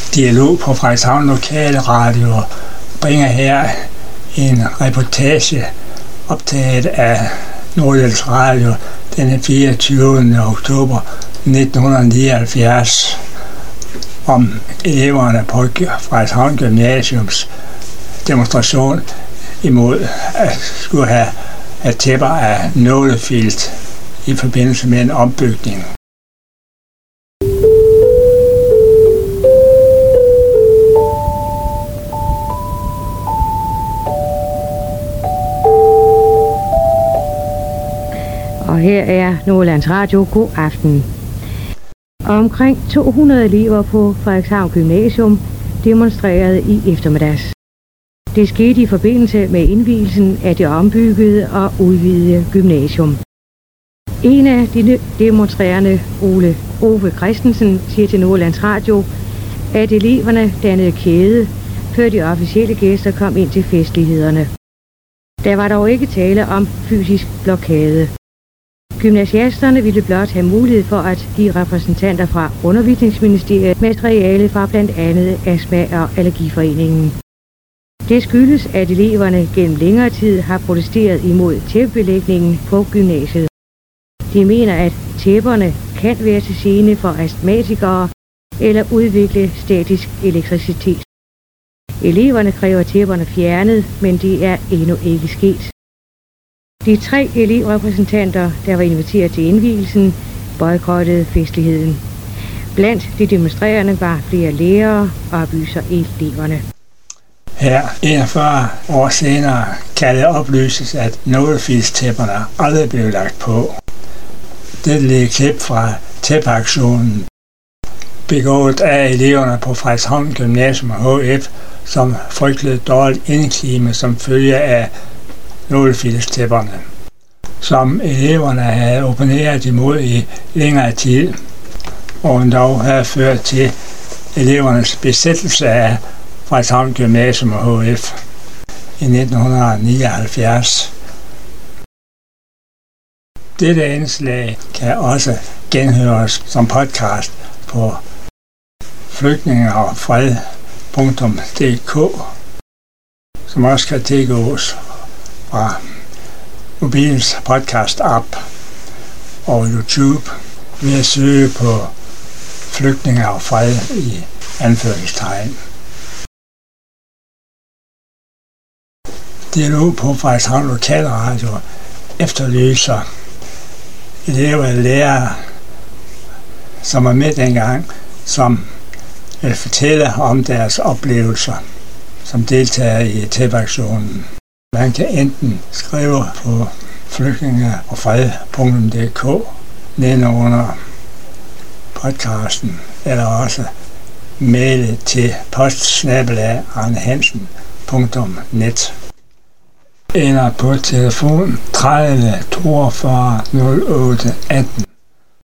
Dialog på Frederikshavn Lokalradio bringer her en reportage optaget af Nordjyllands Radio den 24. oktober 1979 om eleverne på Frederikshavn Gymnasiums demonstration imod at skulle have tæpper af nålefilt i forbindelse med en ombygning. Og her er Nordjyllands Radio. God aften. Omkring 200 elever på Frederikshavn Gymnasium demonstrerede i eftermiddags. Det skete i forbindelse med indvielsen af det ombyggede og udvidede gymnasium. En af de demonstrerende, Ove Christensen, siger til Nordjyllands Radio, at eleverne dannede kæde, før de officielle gæster kom ind til festlighederne. Der var dog ikke tale om fysisk blokade. Gymnasiasterne ville blot have mulighed for at give repræsentanter fra Undervisningsministeriet materiale fra blandt andet Astma- og Allergiforeningen. Det skyldes, at eleverne gennem længere tid har protesteret imod tæppebelægningen på gymnasiet. De mener, at tæpperne kan være til gene for astmatikere eller udvikle statisk elektricitet. Eleverne kræver tæpperne fjernet, men det er endnu ikke sket. De 3 elevrepræsentanter, der var inviteret til indvielsen, boykottede festligheden. Blandt de demonstrerende var flere lærere, oplyser eleverne. Her 41 år senere kan det oplyses, at nålefilstæpperne aldrig blev lagt på. Dette er et klip fra tæppeaktionen begået af eleverne på Frederikshavn Gymnasium og HF, som frygtede dårligt indeklima som følge af nålefilstæpperne, som eleverne havde opponeret imod i længere tid, og dog havde ført til elevernes besættelse af Frederikshavn Gymnasium og HF i 1979. Dette indslag kan også genhøres som podcast på flygtningeogfred.dk, som også kan tilgås fra mobilens podcast-app og YouTube ved at søge på flygtninge og fred i anførselstegn. Dialog på Frederikshavn Lokalradio efterlyser elever og lærere, som er med dengang, som vil fortælle om deres oplevelser som deltager i tæppeaktionen. Man kan enten skrive på flygtningeogfred.dk nedenunder podcasten, eller også maile til post@arnehansen.net eller på telefon 30 42 08 18.